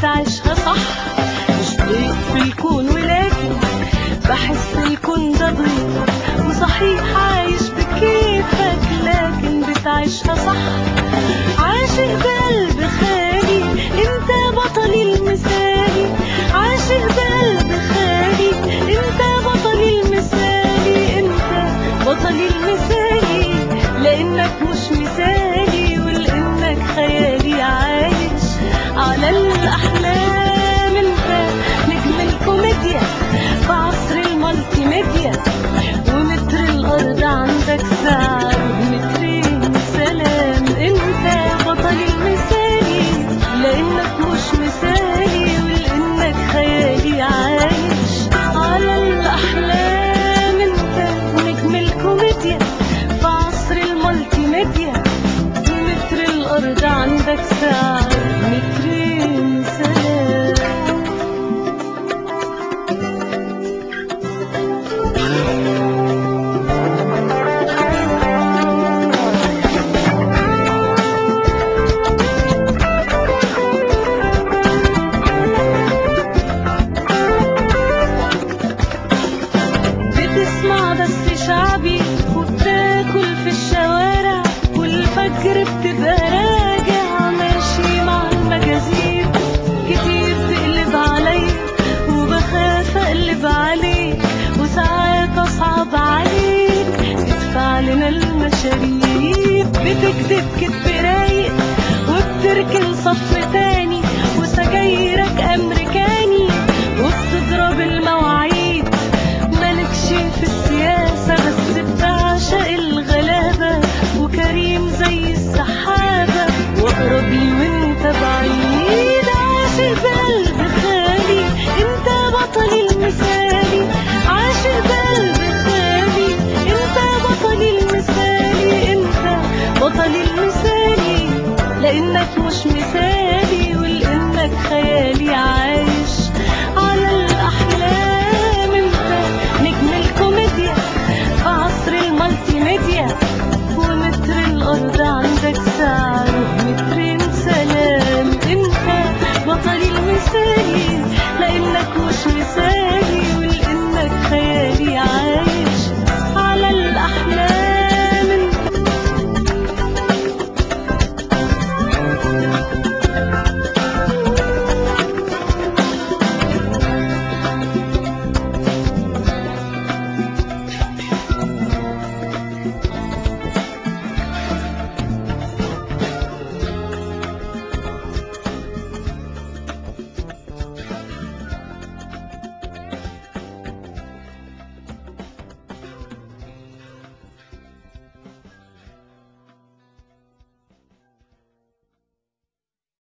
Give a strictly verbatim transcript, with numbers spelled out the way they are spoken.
بتعيشها صح. مش ضيق في الكون ولكن بحس الكون ده ضيق، وصحيح عايش بكيفك لكن بتعيشها صح. عاشق بقلب خالي انت بطلي المثالي، عاشق بقلب خالي انت بطلي المثالي، انت بطلي المثالي لانك مش مثالي ولانك خيالي عايش على الاحلام. انت نجم الكوميديا في عصر المالتي ميديا، ومتر الارض عندك سعر مترين سلام. انت بطلي المثالي لانك مش مثالي ولانك خيالي عايش على الاحلام. انت نجم الكوميديا في عصر المالتي ميديا، ومتر الارض عندك سعر مترين سلام. بتسمع بس شعبي وبتاكل في الشوارع، والفجر بتبقى راجع ماشي مع المجاذيب. كتير تقلب عليا وبخاف اقلب عليك، وساعات اصعب عليك تدفع لنا المشاريب. بتكذب كدب رايق وبتركن صف تاني، وسجايرك امريكاني وبتضرب المواعيد. مالكش في السياسة بس بتعشق الغلابة، وكريم زي السحابة واقرب لي وانت بعيد. عاشق بقلب خالي انت بطلي المثالي، عاشق بقلب خالي انت بطلي المثالي، انت بطلي المثالي لانك مش مثالي ولانك خيالي عايش على الاحلام. انت نجم الكوميديا في عصر المالتي ميديا، ومتر الارض عندك سعره مترين سلام. انت بطلي المثالي لانك مش مثالي